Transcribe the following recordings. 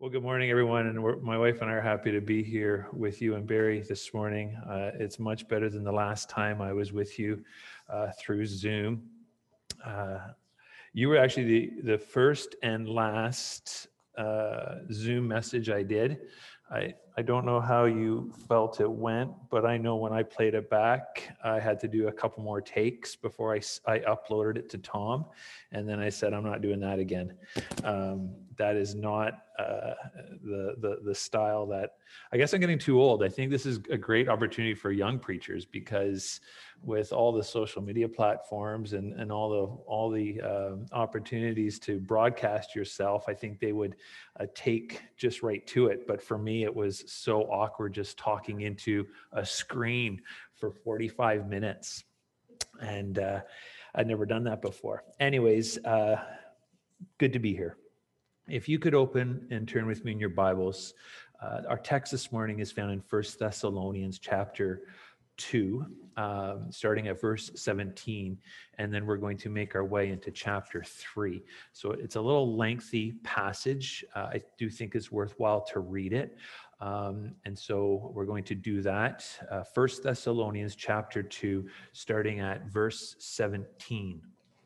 Well, good morning, everyone. And my wife and I are happy to be here with you and Barry this morning. It's much better than the last time I was with you through Zoom. Uh, you were actually the first and last Zoom message I did. I don't know how you felt it went, but I know when I played it back, I had to do a couple more takes before I uploaded it to Tom. And then I said, I'm not doing that again. That is not the style that, I guess I'm getting too old. I think this is a great opportunity for young preachers because with all the social media platforms and all the opportunities to broadcast yourself, I think they would take just right to it. But for me, it was so awkward just talking into a screen for 45 minutes. And I'd never done that before. Anyways, good to be here. If you could open and turn with me in your Bibles, our text this morning is found in 1 Thessalonians chapter 2, starting at verse 17, and then we're going to make our way into chapter 3. So it's a little lengthy passage. I do think it's worthwhile to read it. And so we're going to do that. 1 Thessalonians chapter 2, starting at verse 17.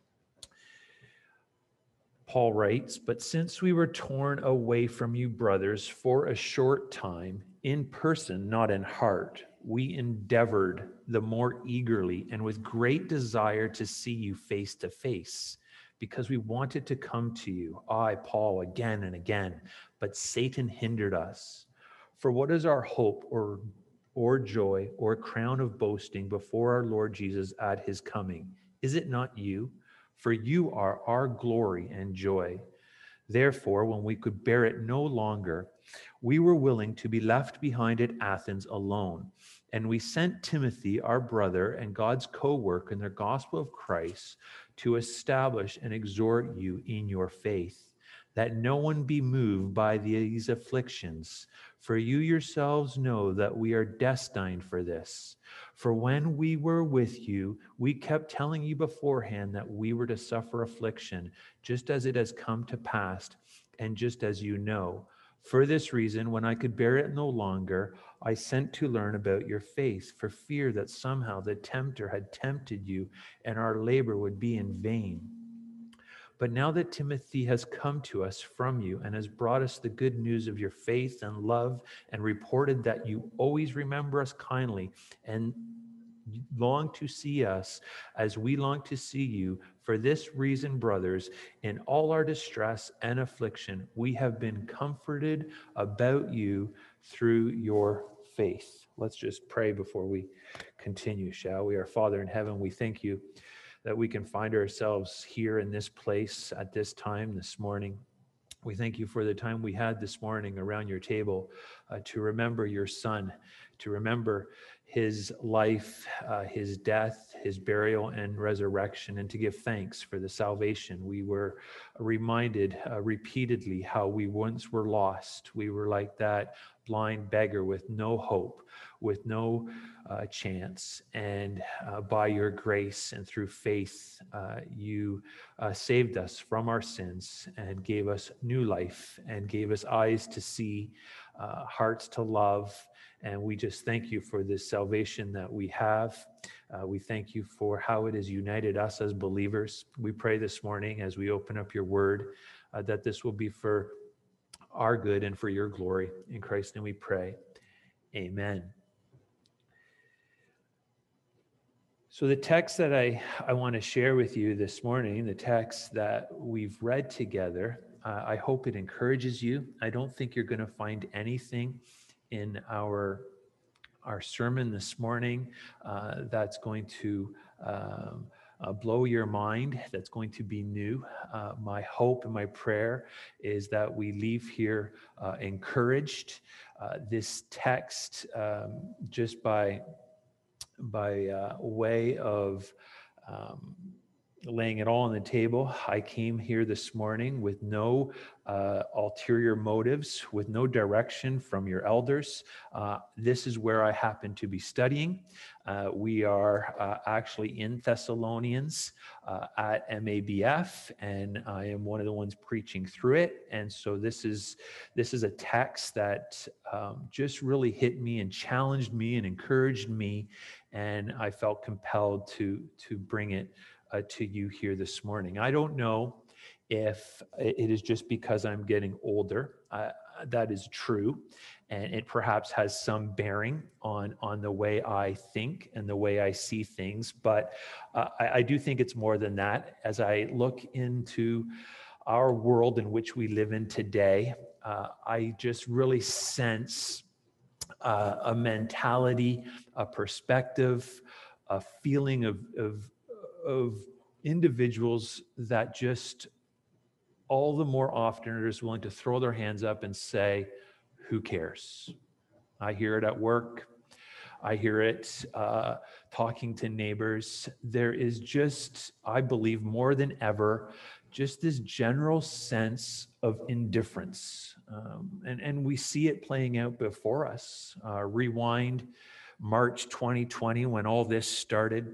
Paul writes, "But since we were torn away from you, brothers, for a short time, in person, not in heart, we endeavored the more eagerly and with great desire to see you face to face, because we wanted to come to you, I, Paul, again and again, but Satan hindered us. For what is our hope or joy or crown of boasting before our Lord Jesus at his coming? Is it not you? For you are our glory and joy. Therefore, when we could bear it no longer, we were willing to be left behind at Athens alone. And we sent Timothy, our brother and God's co-worker in the gospel of Christ, to establish and exhort you in your faith, that no one be moved by these afflictions. For you yourselves know that we are destined for this. For when we were with you, we kept telling you beforehand that we were to suffer affliction, just as it has come to pass, and just as you know. For this reason, when I could bear it no longer, I sent to learn about your faith, for fear that somehow the tempter had tempted you, and our labor would be in vain. But now that Timothy has come to us from you and has brought us the good news of your faith and love, and reported that you always remember us kindly and long to see us as we long to see you. For this reason, brothers, in all our distress and affliction, we have been comforted about you through your faith." Let's just pray before we continue, shall we? Our Father in heaven, we thank you that we can find ourselves here in this place at this time this morning. We thank you for the time we had this morning around your table to remember your Son, to remember his life, his death, his burial and resurrection, and to give thanks for the salvation. We were reminded repeatedly how we once were lost. We were like that blind beggar with no hope, with no chance. And by your grace and through faith, you saved us from our sins and gave us new life and gave us eyes to see, hearts to love. And we just thank you for this salvation that we have. We thank you for how it has united us as believers. We pray this morning as we open up your word that this will be for our good and for your glory. In Christ's name we pray. Amen. So the text that I want to share with you this morning, the text that we've read together, I hope it encourages you. I don't think you're going to find anything in our sermon this morning that's going to blow your mind, that's going to be new. My hope and my prayer is that we leave here encouraged. This text, just by way of laying it all on the table. I came here this morning with no ulterior motives, with no direction from your elders. This is where I happen to be studying. We are actually in Thessalonians at MABF, and I am one of the ones preaching through it. And so this is a text that just really hit me and challenged me and encouraged me, and I felt compelled to bring it to you here this morning. I don't know if it is just because I'm getting older. That is true, and it perhaps has some bearing on the way I think and the way I see things. But I do think it's more than that. As I look into our world in which we live in today, I just really sense a mentality, a perspective, a feeling of individuals that just all the more often are just willing to throw their hands up and say, who cares? I hear it at work. I hear it talking to neighbors. There is just, I believe, more than ever, just this general sense of indifference. And we see it playing out before us. Rewind March 2020, when all this started,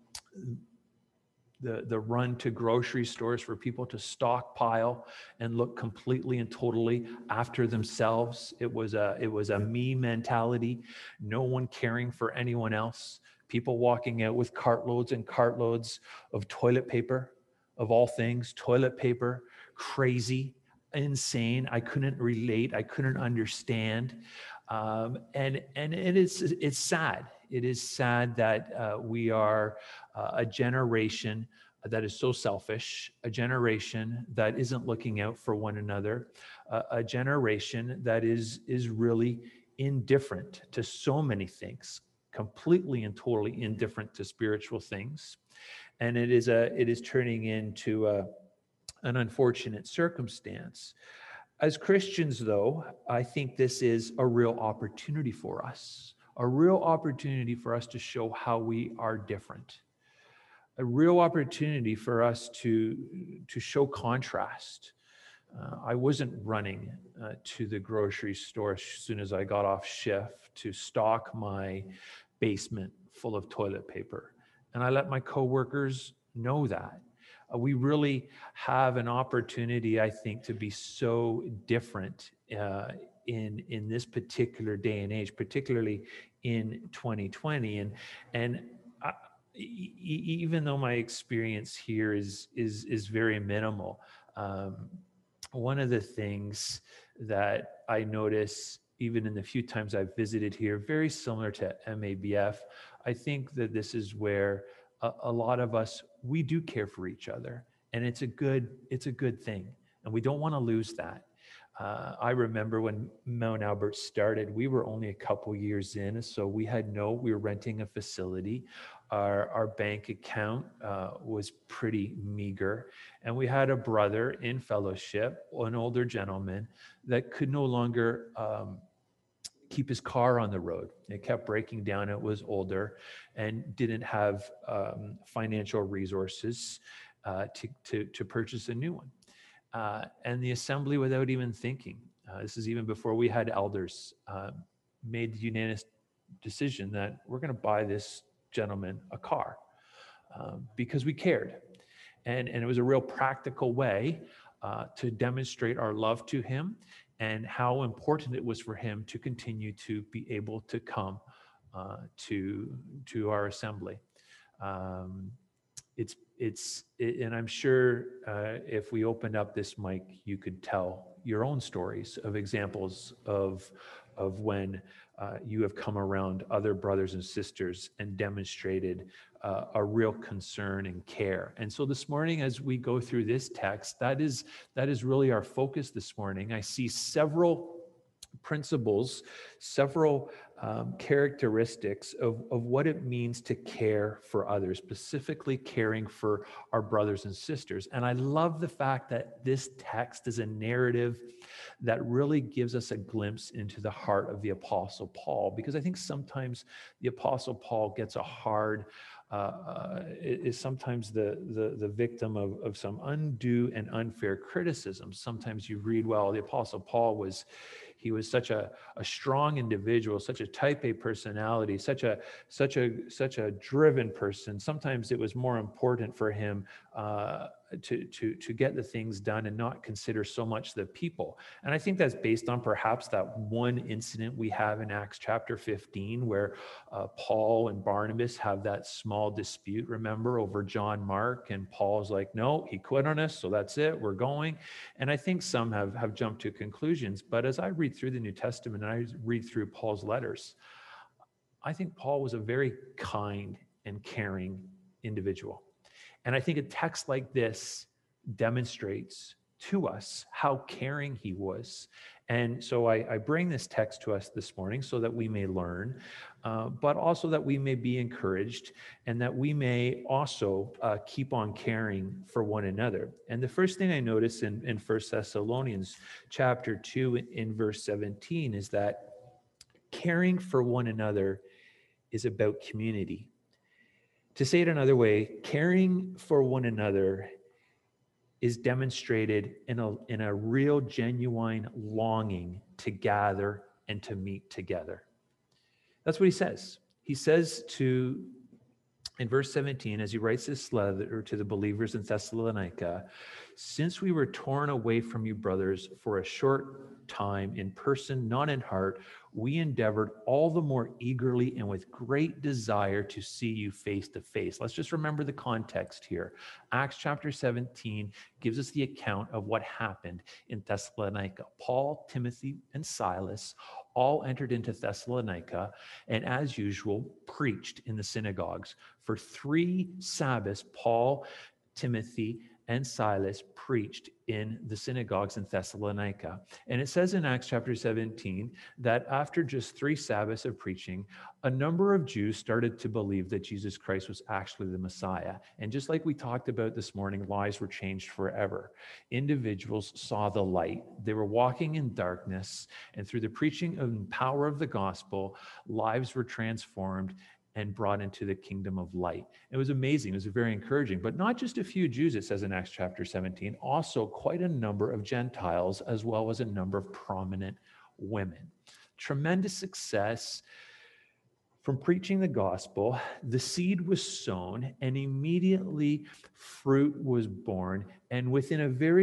the run to grocery stores for people to stockpile and look completely and totally after themselves. It was a me mentality, no one caring for anyone else. People walking out with cartloads and cartloads of toilet paper, of all things, toilet paper, crazy, insane. I couldn't relate. I couldn't understand. And it's sad. It is sad that we are a generation that is so selfish, a generation that isn't looking out for one another, a generation that is really indifferent to so many things, completely and totally indifferent to spiritual things. And it is turning into an unfortunate circumstance. As Christians, though, I think this is a real opportunity for us, a real opportunity for us to show how we are different, a real opportunity for us to show contrast. I wasn't running to the grocery store as soon as I got off shift to stock my basement full of toilet paper. And I let my coworkers know that. We really have an opportunity, I think, to be so different in this particular day and age, particularly in 2020. And even though my experience here is very minimal, one of the things that I notice, even in the few times I've visited here, very similar to MABF, I think that this is where a lot of us, we do care for each other, and it's a good thing, and we don't want to lose that. I remember when Mount Albert started, we were only a couple years in, so we were renting a facility. Our bank account was pretty meager, and we had a brother in fellowship, an older gentleman, that could no longer keep his car on the road. It kept breaking down. It was older and didn't have financial resources to purchase a new one. And the assembly, without even thinking, this is even before we had elders, made the unanimous decision that we're going to buy this gentleman a car because we cared. And it was a real practical way to demonstrate our love to him and how important it was for him to continue to be able to come to our assembly. And I'm sure if we opened up this mic, you could tell your own stories of examples of when you have come around other brothers and sisters and demonstrated a real concern and care. And so this morning, as we go through this text, that is really our focus this morning. I see several principles, several characteristics of what it means to care for others, specifically caring for our brothers and sisters. And I love the fact that this text is a narrative that really gives us a glimpse into the heart of the Apostle Paul, because I think sometimes the Apostle Paul gets a hard is sometimes the victim of some undue and unfair criticism. Sometimes you read, well, the Apostle Paul was such a strong individual, such a type A personality, such a driven person. Sometimes it was more important for him to get the things done and not consider so much the people. And I think that's based on perhaps that one incident we have in Acts chapter 15, where Paul and Barnabas have that small dispute, remember, over John Mark, and Paul's like, no, he quit on us, so that's it, we're going. And I think some have jumped to conclusions, but as I read through the New Testament and I read through Paul's letters, I think Paul was a very kind and caring individual. And I think a text like this demonstrates to us how caring he was. And so I bring this text to us this morning so that we may learn, but also that we may be encouraged and that we may also keep on caring for one another. And the first thing I notice in 1 Thessalonians chapter 2 in verse 17 is that caring for one another is about community. To say it another way, caring for one another is demonstrated in a real, genuine longing to gather and to meet together. That's what he says. He says in verse 17, as he writes this letter to the believers in Thessalonica, since we were torn away from you, brothers, for a short time in person, not in heart, we endeavored all the more eagerly and with great desire to see you face to face. Let's just remember the context here. Acts chapter 17 gives us the account of what happened in Thessalonica. Paul, Timothy, and Silas all entered into Thessalonica and, as usual, preached in the synagogues. For 3 Sabbaths, Paul, Timothy, and Silas preached in the synagogues in Thessalonica. And it says in Acts chapter 17 that after just 3 Sabbaths of preaching, a number of Jews started to believe that Jesus Christ was actually the Messiah. And just like we talked about this morning, lives were changed forever. Individuals saw the light. They were walking in darkness, and through the preaching and power of the gospel, lives were transformed and brought into the kingdom of light. It was amazing. It was very encouraging. But not just a few Jews, it says in Acts chapter 17, also quite a number of Gentiles, as well as a number of prominent women. Tremendous success from preaching the gospel. The seed was sown, and immediately fruit was born. And within a very,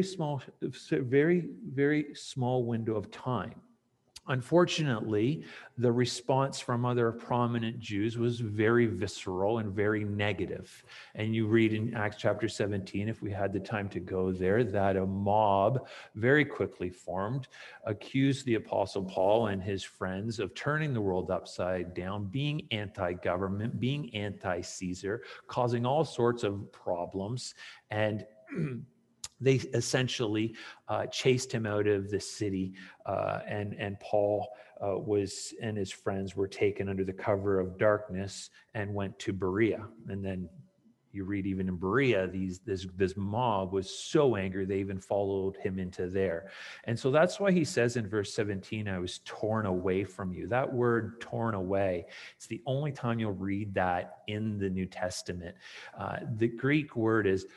very small window of time, unfortunately, the response from other prominent Jews was very visceral and very negative. And you read in Acts chapter 17, if we had the time to go there, that a mob very quickly formed, accused the Apostle Paul and his friends of turning the world upside down, being anti-government, being anti-Caesar, causing all sorts of problems. And they essentially chased him out of the city, and Paul and his friends were taken under the cover of darkness and went to Berea. And then you read even in Berea, this mob was so angry they even followed him into there. And so that's why he says in verse 17, I was torn away from you. That word torn away, it's the only time you'll read that in the New Testament. The Greek word is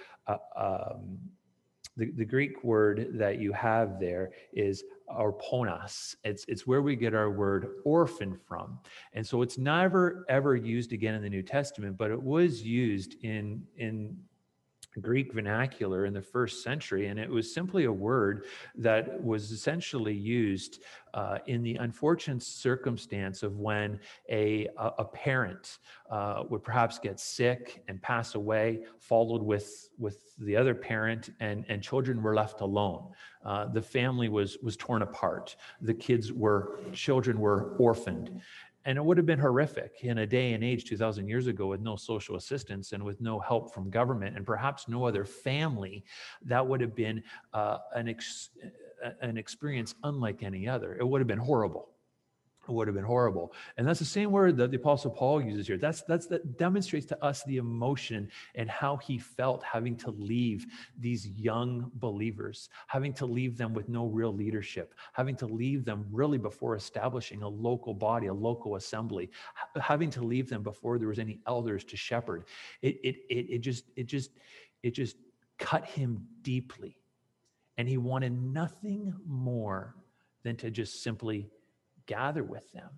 the Greek word that you have there is orponos. It's where we get our word orphan from. And so it's never, ever used again in the New Testament, but it was used in Greek vernacular in the first century, and it was simply a word that was essentially used in the unfortunate circumstance of when a parent would perhaps get sick and pass away, followed with the other parent, and children were left alone. The family was torn apart. The children were orphaned. And it would have been horrific in a day and age 2,000 years ago with no social assistance and with no help from government and perhaps no other family. That would have been an experience unlike any other. It would have been horrible. It would have been horrible. And that's the same word that the Apostle Paul uses here. That demonstrates to us the emotion and how he felt having to leave these young believers, having to leave them with no real leadership, having to leave them really before establishing a local body, a local assembly, having to leave them before there was any elders to shepherd. It just cut him deeply. And he wanted nothing more than to just simply gather with them.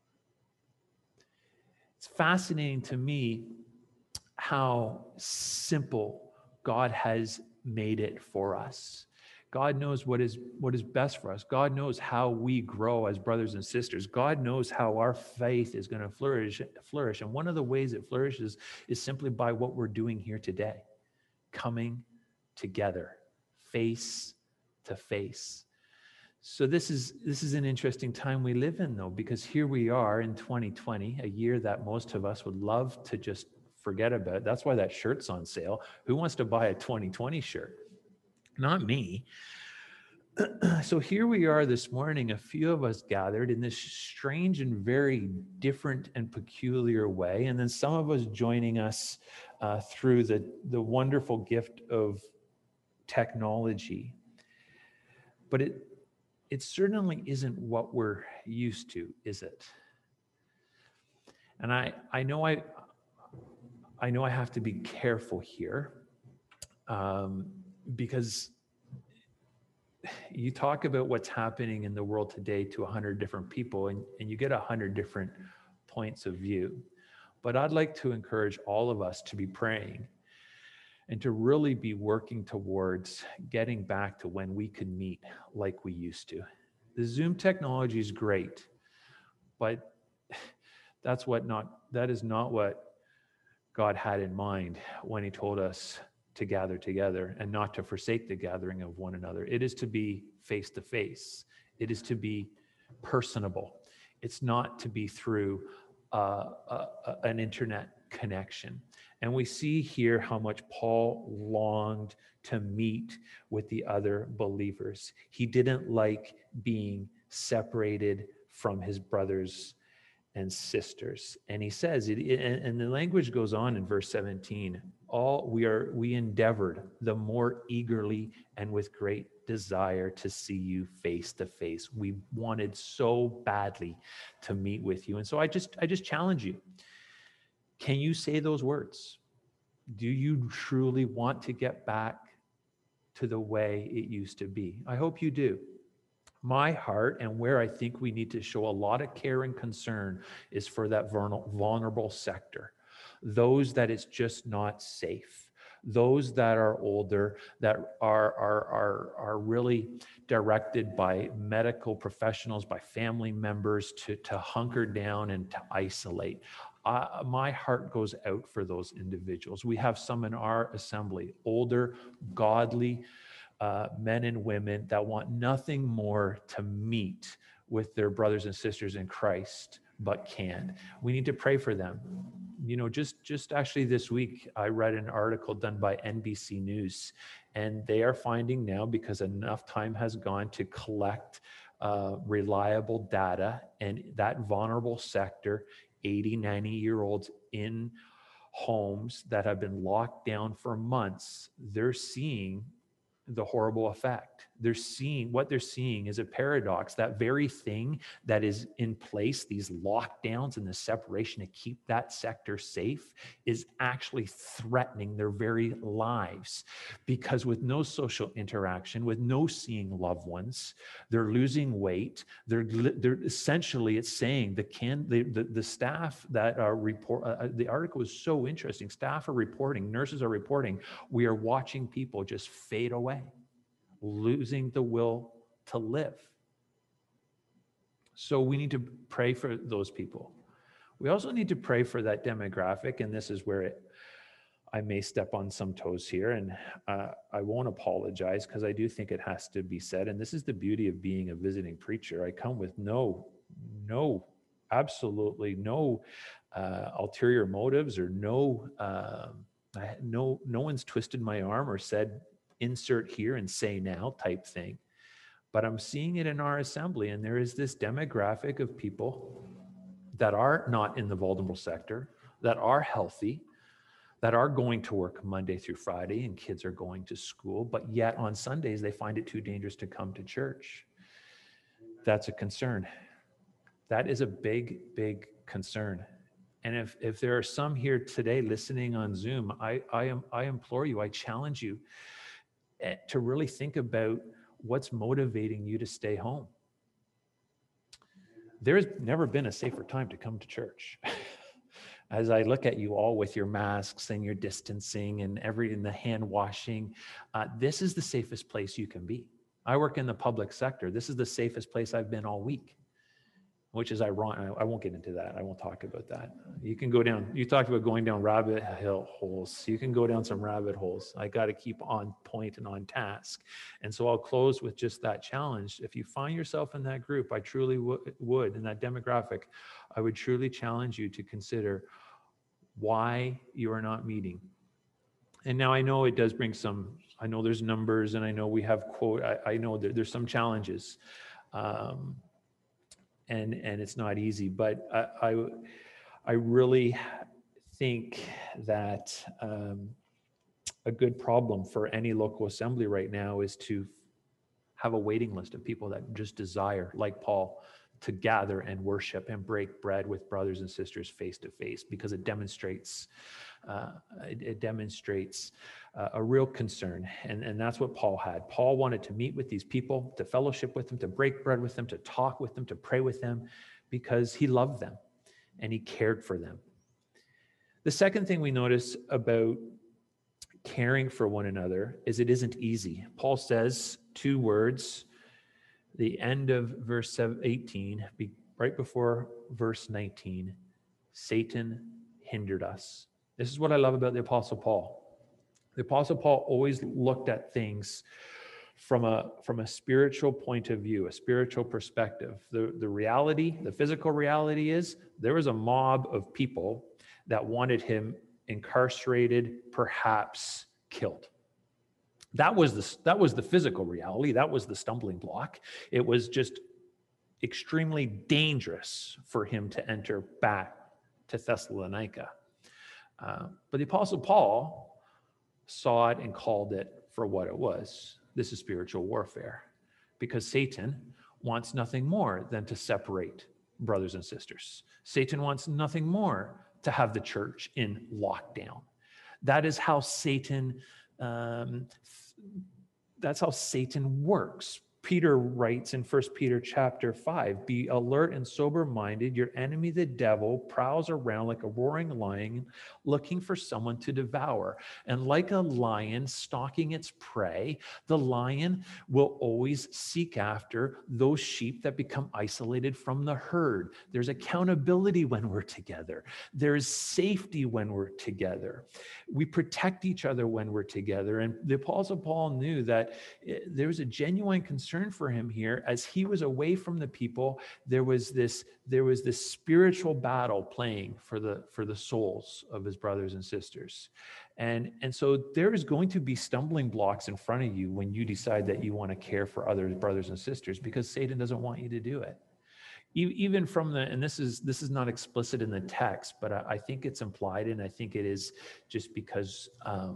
It's fascinating to me how simple God has made it for us. God knows what is best for us. God knows how we grow as brothers and sisters. God knows how our faith is going to flourish. And one of the ways it flourishes is simply by what we're doing here today, coming together, face to face. So this is an interesting time we live in, though, because here we are in 2020, a year that most of us would love to just forget about. That's why that shirt's on sale. Who wants to buy a 2020 shirt? Not me. So here we are this morning, a few of us gathered in this strange and very different and peculiar way, and then some of us joining us through the wonderful gift of technology. But it certainly isn't what we're used to, is it? And I know I have to be careful here, because you talk about what's happening in the world today to 100 different people, and you get 100 different points of view. But I'd like to encourage all of us to be praying and to really be working towards getting back to when we could meet like we used to. The Zoom technology is great, but that is not what God had in mind when he told us to gather together and not to forsake the gathering of one another. It is to be face to face. It is to be personable. It's not to be through an internet connection. And we see here how much Paul longed to meet with the other believers. He didn't like being separated from his brothers and sisters. And he says, and the language goes on in verse 17, we endeavored the more eagerly and with great desire to see you face to face. We wanted so badly to meet with you. And so I just challenge you. Can you say those words? Do you truly want to get back to the way it used to be? I hope you do. My heart, and where I think we need to show a lot of care and concern, is for that vulnerable sector, those that it's just not safe, those that are older, that are really directed by medical professionals, by family members to hunker down and to isolate. My heart goes out for those individuals. We have some in our assembly, older, godly men and women that want nothing more to meet with their brothers and sisters in Christ, but can't. We need to pray for them. You know, just actually this week, I read an article done by NBC News, and they are finding now, because enough time has gone to collect reliable data, and that vulnerable sector, 80, 90-year-olds in homes that have been locked down for months, they're seeing the horrible effect. What they're seeing is a paradox. That very thing that is in place, these lockdowns and the separation to keep that sector safe, is actually threatening their very lives, because with no social interaction, with no seeing loved ones, they're losing weight. They're essentially, it's saying the staff that are the article is so interesting. Staff are reporting, nurses are reporting, we are watching people just fade away, losing the will to live. So we need to pray for those people. We also need to pray for that demographic, and this is where I may step on some toes here, and I won't apologize, because I do think it has to be said, and this is the beauty of being a visiting preacher. I come with absolutely no ulterior motives, or no one's twisted my arm or said insert here and say now type thing. But I'm seeing it in our assembly, and there is this demographic of people that are not in the vulnerable sector, that are healthy, that are going to work Monday through Friday, and kids are going to school, but yet on Sundays they find it too dangerous to come to church. That's a concern. That is a big, big concern. And if there are some here today listening on Zoom, I implore you, I challenge you to really think about what's motivating you to stay home. There's never been a safer time to come to church. As I look at you all with your masks and your distancing and the hand washing, this is the safest place you can be. I work in the public sector. This is the safest place I've been all week, which is ironic. I won't get into that. I won't talk about that. You can go down, you talked about going down rabbit holes. You can go down some rabbit holes. I got to keep on point and on task. And so I'll close with just that challenge. If you find yourself in that group, I truly would, in that demographic, I would truly challenge you to consider why you are not meeting. And now I know it does bring some, I know there's numbers, and I know we have I know there's some challenges. And it's not easy, but I really think that a good problem for any local assembly right now is to have a waiting list of people that just desire, like Paul, to gather and worship and break bread with brothers and sisters face to face, because it demonstrates a real concern. And that's what Paul had. Paul wanted to meet with these people, to fellowship with them, to break bread with them, to talk with them, to pray with them, because he loved them and he cared for them. The second thing we notice about caring for one another is it isn't easy. Paul says two words, the end of verse 18, right before verse 19, Satan hindered us. This is what I love about the Apostle Paul. The Apostle Paul always looked at things from a spiritual point of view, a spiritual perspective. The reality, the physical reality is there was a mob of people that wanted him incarcerated, perhaps killed. That was the physical reality. That was the stumbling block. It was just extremely dangerous for him to enter back to Thessalonica. But the Apostle Paul saw it and called it for what it was. This is spiritual warfare, because Satan wants nothing more than to separate brothers and sisters. Satan wants nothing more to have the church in lockdown. That is how Satan works. Peter writes in 1 Peter chapter 5, be alert and sober-minded. Your enemy, the devil, prowls around like a roaring lion, looking for someone to devour. And like a lion stalking its prey, the lion will always seek after those sheep that become isolated from the herd. There's accountability when we're together. There's safety when we're together. We protect each other when we're together. And the Apostle Paul knew that there was a genuine concern for him here. As he was away from the people, there was this spiritual battle playing for the souls of his brothers and sisters. And so there is going to be stumbling blocks in front of you when you decide that you want to care for other brothers and sisters, because Satan doesn't want you to do it. Even from and this is not explicit in the text, but I think it's implied, and I think it is just because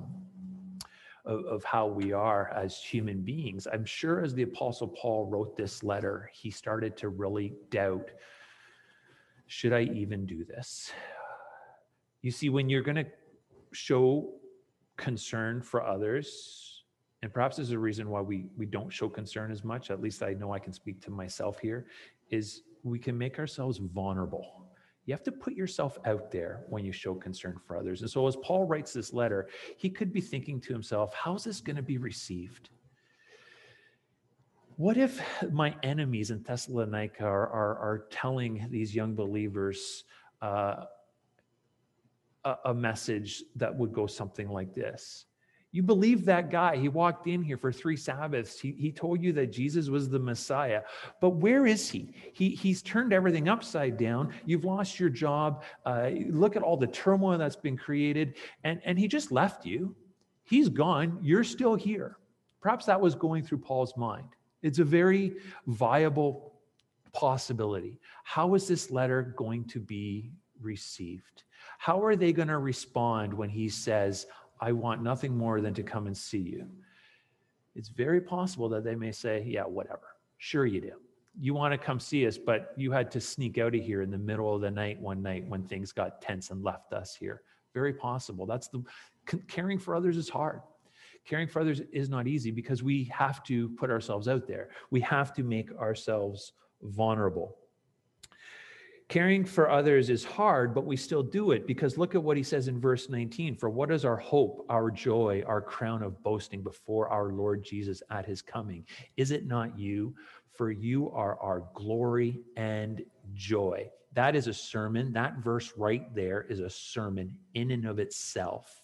of how we are as human beings. I'm sure as the Apostle Paul wrote this letter, he started to really doubt, should I even do this? You see, when you're going to show concern for others, and perhaps there's a reason why we don't show concern as much, at least I know I can speak to myself here, is we can make ourselves vulnerable. You have to put yourself out there when you show concern for others. And so as Paul writes this letter, he could be thinking to himself, how's this going to be received? What if my enemies in Thessalonica are telling these young believers a message that would go something like this? You believe that guy. He walked in here for 3 Sabbaths. He told you that Jesus was the Messiah. But where is he? He's turned everything upside down. You've lost your job. Look at all the turmoil that's been created. And he just left you. He's gone. You're still here. Perhaps that was going through Paul's mind. It's a very viable possibility. How is this letter going to be received? How are they going to respond when he says, I want nothing more than to come and see you? It's very possible that they may say, yeah, whatever. Sure you do. You want to come see us, but you had to sneak out of here in the middle of the night one night when things got tense and left us here. Very possible. Caring for others is hard. Caring for others is not easy because we have to put ourselves out there. We have to make ourselves vulnerable. Caring for others is hard, but we still do it because look at what he says in verse 19. For what is our hope, our joy, our crown of boasting before our Lord Jesus at his coming? Is it not you? For you are our glory and joy. That is a sermon. That verse right there is a sermon in and of itself.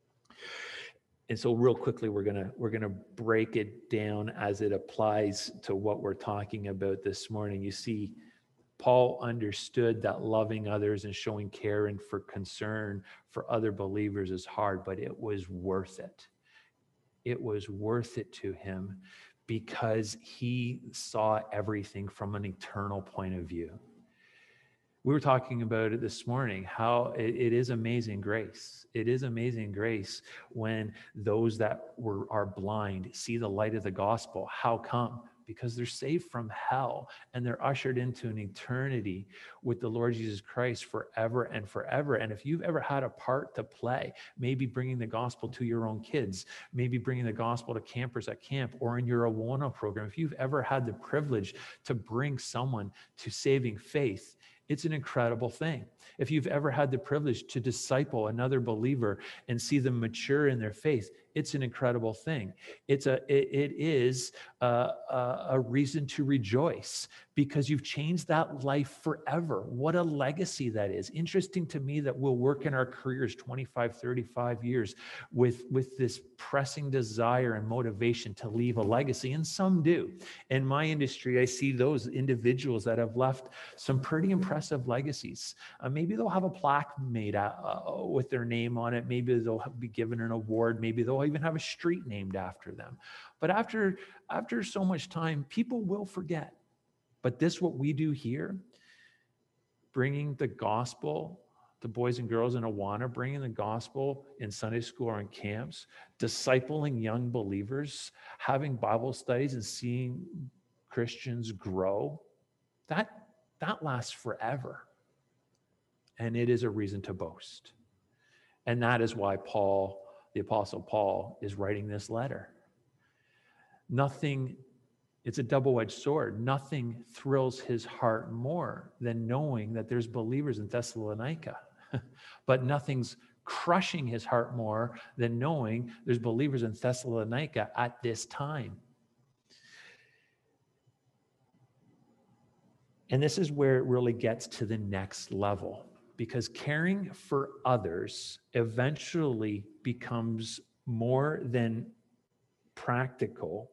And so real quickly, we're gonna break it down as it applies to what we're talking about this morning. You see, Paul understood that loving others and showing care and for concern for other believers is hard, but it was worth it. It was worth it to him because he saw everything from an eternal point of view. We were talking about it this morning, how it is amazing grace. It is amazing grace when those that are blind see the light of the gospel. How come? Because they're saved from hell and they're ushered into an eternity with the Lord Jesus Christ forever and forever. And if you've ever had a part to play, maybe bringing the gospel to your own kids, maybe bringing the gospel to campers at camp or in your Awana program, if you've ever had the privilege to bring someone to saving faith, it's an incredible thing. If you've ever had the privilege to disciple another believer and see them mature in their faith, it's an incredible thing. It is a reason to rejoice because you've changed that life forever. What a legacy that is. Interesting to me that we'll work in our careers 25, 35 years with this pressing desire and motivation to leave a legacy, and some do. In my industry, I see those individuals that have left some pretty impressive legacies. Maybe they'll have a plaque made with their name on it. Maybe they'll be given an award. Maybe they'll even have a street named after them. But after so much time, people will forget. But this, what we do here, bringing the gospel to boys and girls in Awana, bringing the gospel in Sunday school or in camps, discipling young believers, having Bible studies and seeing Christians grow, that lasts forever. And it is a reason to boast. And that is why Paul, the Apostle Paul, is writing this letter. It's a double-edged sword. Nothing thrills his heart more than knowing that there's believers in Thessalonica. But nothing's crushing his heart more than knowing there's believers in Thessalonica at this time. And this is where it really gets to the next level, because caring for others eventually becomes more than practical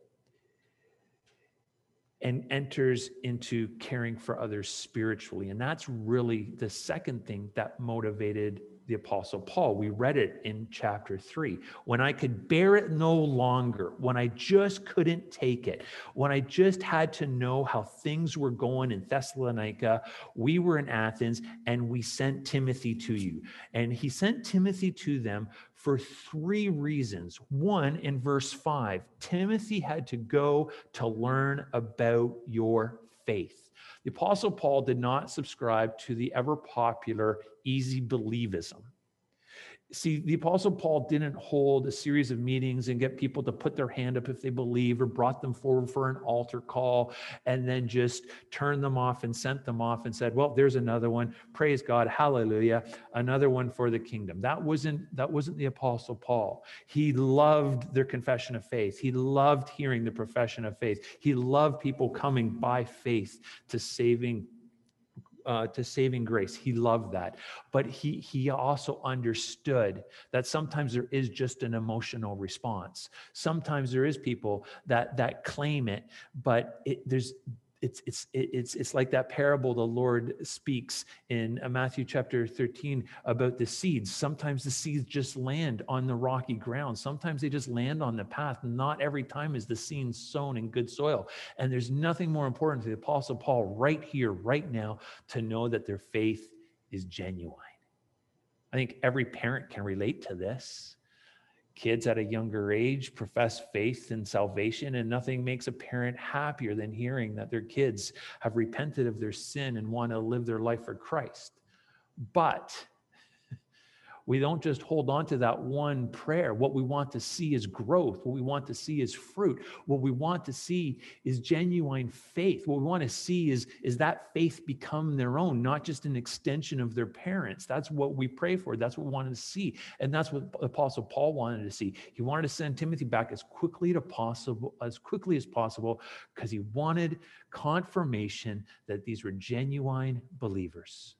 and enters into caring for others spiritually. And that's really the second thing that motivated the Apostle Paul. We read it in chapter 3. When I could bear it no longer, when I just couldn't take it, when I just had to know how things were going in Thessalonica, we were in Athens and we sent Timothy to you. And he sent Timothy to them for 3 reasons. One, in verse 5, Timothy had to go to learn about your faith. The Apostle Paul did not subscribe to the ever popular easy believism. See, the Apostle Paul didn't hold a series of meetings and get people to put their hand up if they believe, or brought them forward for an altar call and then just turned them off and sent them off and said, well, there's another one. Praise God. Hallelujah. Another one for the kingdom. That wasn't the Apostle Paul. He loved their confession of faith. He loved hearing the profession of faith. He loved people coming by faith to saving grace. He loved that. But he also understood that sometimes there is just an emotional response. Sometimes there is people that claim it, but It's like that parable the Lord speaks in Matthew chapter 13 about the seeds. Sometimes the seeds just land on the rocky ground. Sometimes they just land on the path. Not every time is the seed sown in good soil. And there's nothing more important to the Apostle Paul right here, right now, to know that their faith is genuine. I think every parent can relate to this. Kids at a younger age profess faith in salvation, and nothing makes a parent happier than hearing that their kids have repented of their sin and want to live their life for Christ. But we don't just hold on to that one prayer. What we want to see is growth. What we want to see is fruit. What we want to see is genuine faith. What we want to see is that faith become their own, not just an extension of their parents. That's what we pray for. That's what we wanted to see. And that's what Apostle Paul wanted to see. He wanted to send Timothy back as quickly as possible, because he wanted confirmation that these were genuine believers.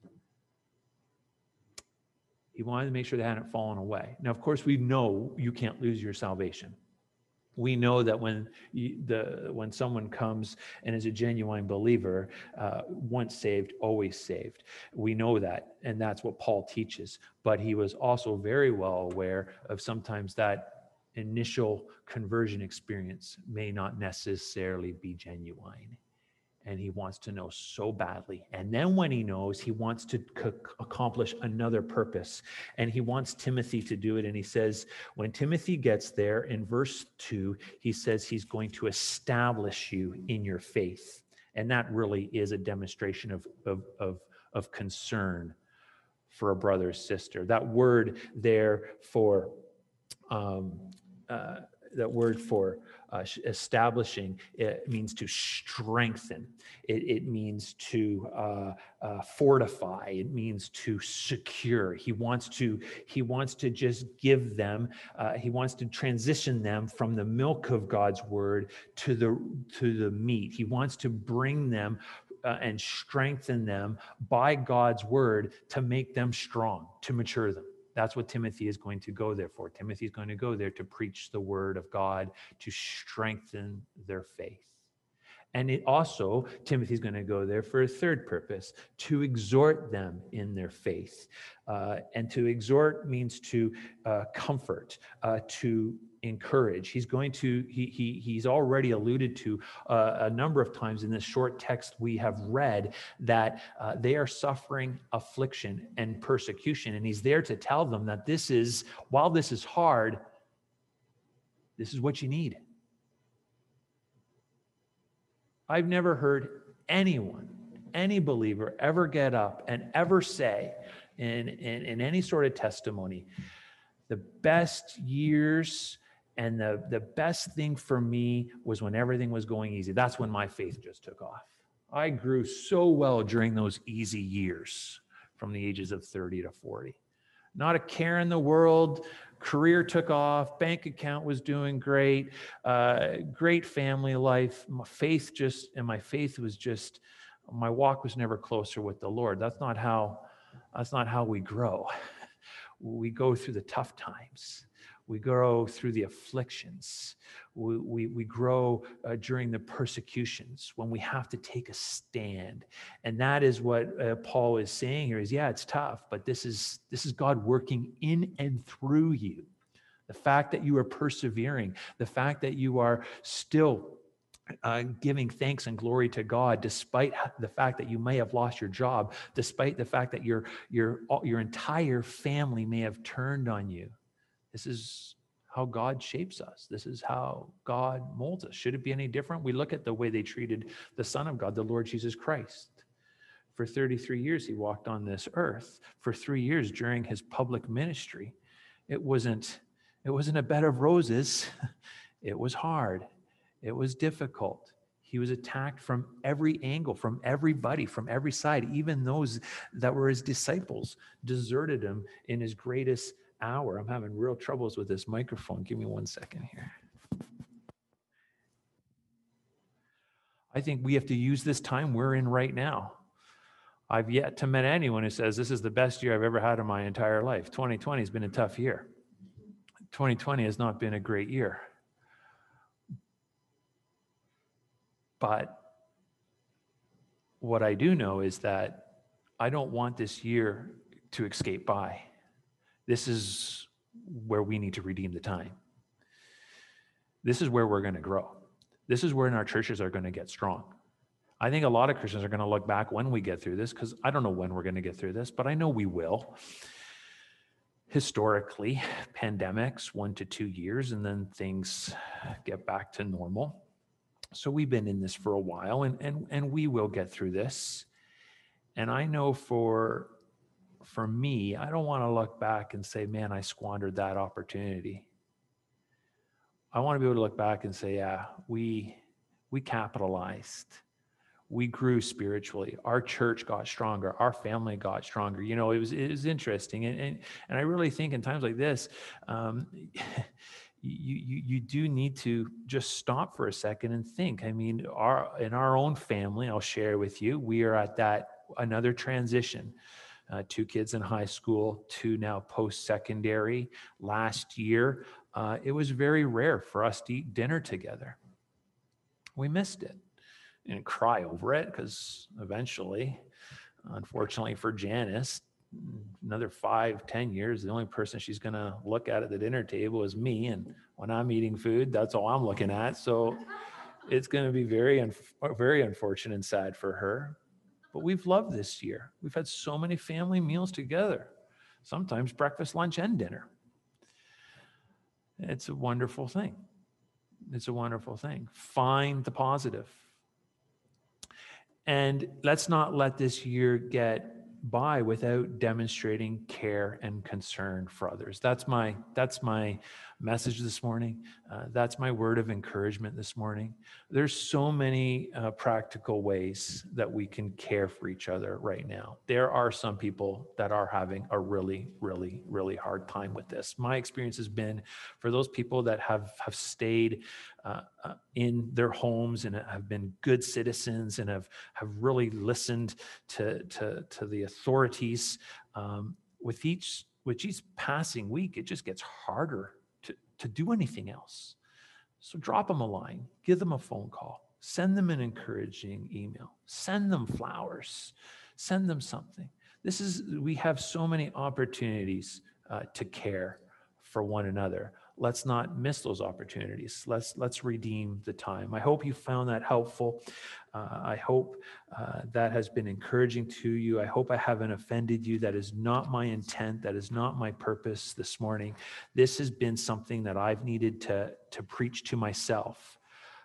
He wanted to make sure they hadn't fallen away. Now, of course, we know you can't lose your salvation. We know that when someone comes and is a genuine believer, once saved, always saved. We know that, and that's what Paul teaches. But he was also very well aware of sometimes that initial conversion experience may not necessarily be genuine. And he wants to know so badly. And then when he knows, he wants to accomplish another purpose. And he wants Timothy to do it. And he says, when Timothy gets there, in verse 2, he says he's going to establish you in your faith. And that really is a demonstration of concern for a brother or sister. That word there for establishing, it means to strengthen. It means to fortify. It means to secure. He wants to just give them. He wants to transition them from the milk of God's word to the meat. He wants to bring them and strengthen them by God's word to make them strong, to mature them. That's what Timothy is going to go there for. Timothy is going to go there to preach the word of God, to strengthen their faith. And Timothy's going to go there for a third purpose, to exhort them in their faith. And to exhort means to comfort, to encourage. He's already alluded to a number of times in this short text we have read that they are suffering affliction and persecution. And he's there to tell them that while this is hard, this is what you need. I've never heard any believer ever get up and ever say in any sort of testimony, the best years and the best thing for me was when everything was going easy. That's when my faith just took off. I grew so well during those easy years from the ages of 30 to 40. Not a care in the world. Career took off. Bank account was doing great. Great family life. My walk was never closer with the Lord. That's not how we grow. We go through the tough times. We grow through the afflictions. We grow during the persecutions when we have to take a stand. And that is what Paul is saying here is, yeah, it's tough, but this is God working in and through you. The fact that you are persevering, the fact that you are still giving thanks and glory to God, despite the fact that you may have lost your job, despite the fact that your entire family may have turned on you. This is how God shapes us. This is how God molds us. Should it be any different? We look at the way they treated the Son of God, the Lord Jesus Christ. For 33 years, he walked on this earth. For 3 years during his public ministry, it wasn't a bed of roses. It was hard. It was difficult. He was attacked from every angle, from everybody, from every side. Even those that were his disciples deserted him in his greatest hour. I'm having real troubles with this microphone. Give me 1 second here. I think we have to use this time we're in right now. I've yet to meet anyone who says this is the best year I've ever had in my entire life. 2020 has been a tough year. 2020 has not been a great year. But what I do know is that I don't want this year to escape by. This is where we need to redeem the time. This is where we're going to grow. This is where our churches are going to get strong. I think a lot of Christians are going to look back when we get through this, because I don't know when we're going to get through this, but I know we will. Historically, pandemics, 1 to 2 years, and then things get back to normal. So we've been in this for a while, and we will get through this. And I know for me, I don't want to look back and say, man, I squandered that opportunity. I want to be able to look back and say, yeah, we capitalized. We grew spiritually. Our church got stronger. Our family got stronger. You know, it was interesting. And I really think in times like this, you do need to just stop for a second and think. I mean, in our own family, I'll share with you, we are at another transition. 2 kids in high school, 2 now post-secondary. Last year, it was very rare for us to eat dinner together. We missed it. And cry over it, because eventually, unfortunately for Janice, another 5-10 years, the only person she's going to look at the dinner table is me. And when I'm eating food, that's all I'm looking at. So it's going to be very unfortunate and sad for her. But we've loved this year. We've had so many family meals together, sometimes breakfast, lunch, and dinner. It's a wonderful thing. It's a wonderful thing. Find the positive. And let's not let this year get by without demonstrating care and concern for others. That's my message this morning. That's my word of encouragement this morning. There's so many practical ways that we can care for each other right now. There are some people that are having a really, really, really hard time with this. My experience has been for those people that have stayed in their homes and have been good citizens and have really listened to the authorities. With each passing week, it just gets harder to do anything else. So drop them a line, give them a phone call, send them an encouraging email, send them flowers, send them something. We have so many opportunities to care for one another. Let's not miss those opportunities. Let's redeem the time. I hope you found that helpful. I hope that has been encouraging to you. I hope I haven't offended you. That is not my intent. That is not my purpose this morning. This has been something that I've needed to preach to myself,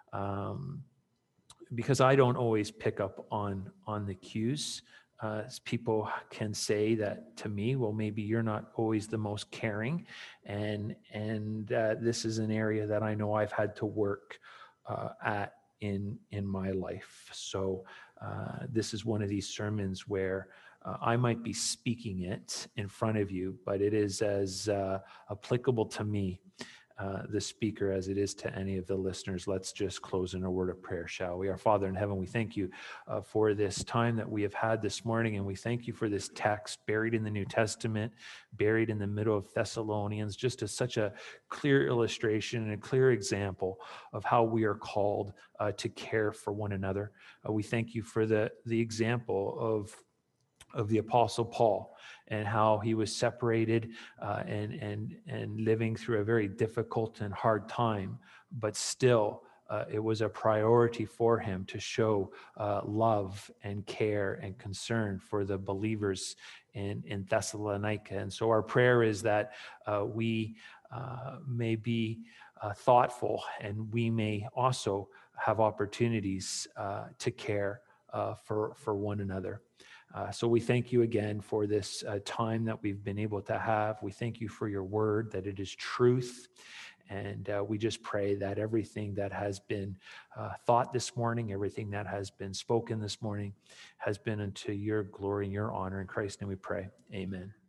because I don't always pick up on the cues. People can say that to me, well, maybe you're not always the most caring, and this is an area that I know I've had to work at in my life. So this is one of these sermons where I might be speaking it in front of you, but it is as applicable to me, the speaker, as it is to any of the listeners. Let's just close in a word of prayer, shall we? Our Father in heaven, we thank you for this time that we have had this morning, and we thank you for this text buried in the New Testament, buried in the middle of Thessalonians, just as such a clear illustration and a clear example of how we are called to care for one another. We thank you for the example of the Apostle Paul, and how he was separated and living through a very difficult and hard time, but still it was a priority for him to show love and care and concern for the believers in Thessalonica. And so our prayer is that we may be thoughtful, and we may also have opportunities to care for one another. So we thank you again for this time that we've been able to have. We thank you for your word, that it is truth. And we just pray that everything that has been thought this morning, everything that has been spoken this morning, has been unto your glory and your honor. In Christ's name we pray. Amen.